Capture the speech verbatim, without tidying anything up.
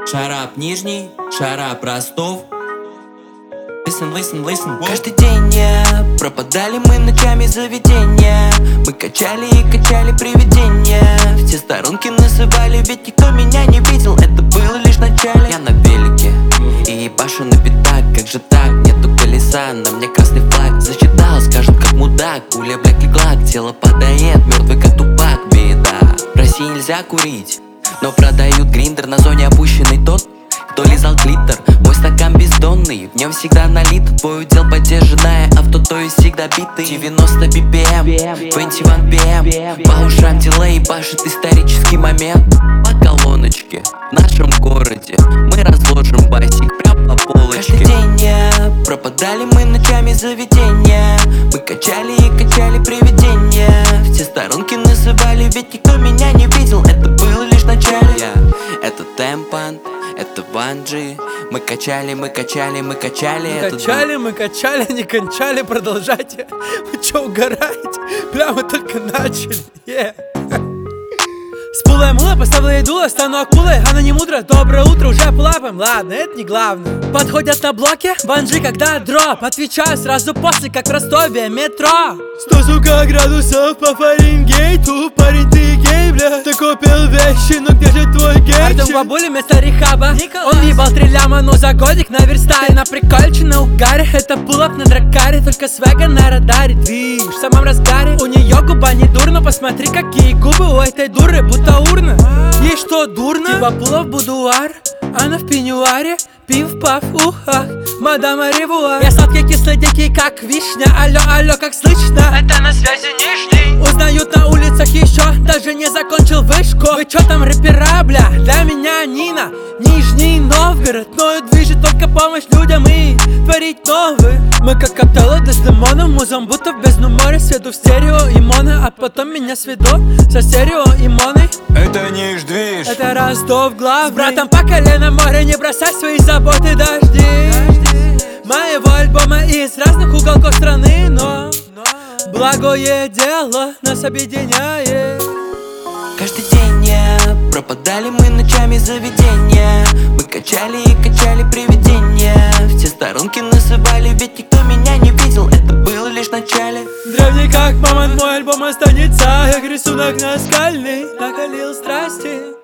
Шарап Нижний, Шарап Ростов. Listen, listen, listen. Каждый день не пропадали мы ночами заведения. Мы качали и качали привидения. Все сторонки называли, ведь никто меня не видел. Это было лишь в начале. Я на велике и ебашу на пятак. Как же так, нету колеса, на мне красный флаг. Засчитал, скажут как мудак. Пуля бляк легла, тело падает, мертвый как Тупак. Беда, в России нельзя курить, но продают гриндер на зоне опущенный тот, кто лизал глиттер. Мой стакан бездонный, в нем всегда налито. Твой удел подержанное авто, то есть всегда битый. девяносто би пи эм, двадцать один пи эм. По ушам дилей башит исторический момент. По колоночке в нашем городе мы разложим басик прям по полочке. Каждый день не пропадали мы ночами заведения. Мы качали и качали привидения. Все сторонки называли, ведь никто меня не видел. Это было лишь в начале. yeah. Это Темпан, это Ванджи. Мы качали, мы качали, мы качали. Мы это качали, мы качали, не кончали, продолжайте. Вы чё угораете? Бля, мы только начали. yeah. Спулая мула, поставила ей дуло, стану акулой. Она не мудрая, доброе утро, уже полапаем. Ладно, это не главное. Подходят на блоке, банджи, когда дроп. Отвечаю сразу после, как в Ростове, метро. Сто, сука, градусов по Фаренгейту. Парень, ты гей, бля. Ты купил вещи, но где же твой гей? Артем бабули вместо рехаба. Николас. Он ебал три ляма, но за годик наверстает. На прикольче, на угаре, это пулап на дракаре. Только свега на радаре, движ в самом разгаре. У нее губа не дурно, посмотри, какие губы у этой дуры, будто урна. Ей что, дурно? Типа пулов будуар, она в пеньюаре. Пив-паф в ухах, мадам ревуар. Я сладкий, кислый, дикий, как вишня. Алло, алло, как слышно? Это на связи Нижний. Узнают на улицах еще, даже не закончил вышку. Вы чё там, рэпера, бля? Для меня Нина, Нижний Новгород. Мною движет только помощь людям и творить новые. Мы как коктейлы Дездемона, музом будто в бездну моря. Сведу в стерео и моно, а потом меня сведу со стерео и моной. Это Ниж движ, это Ростов главный. С братом по колено море, не бросай свои заботы, дожди, дожди. Моего альбома из разных уголков страны, но, но благое дело нас объединяет. Каждый день не пропадали мы ночами заведения. Мы качали и качали привидения. Все сторонки называли, ведь никто меня не видел. Это было лишь в начале. Древний как мамонт, мой альбом останется. Как рисунок наскальный, накалил страсти.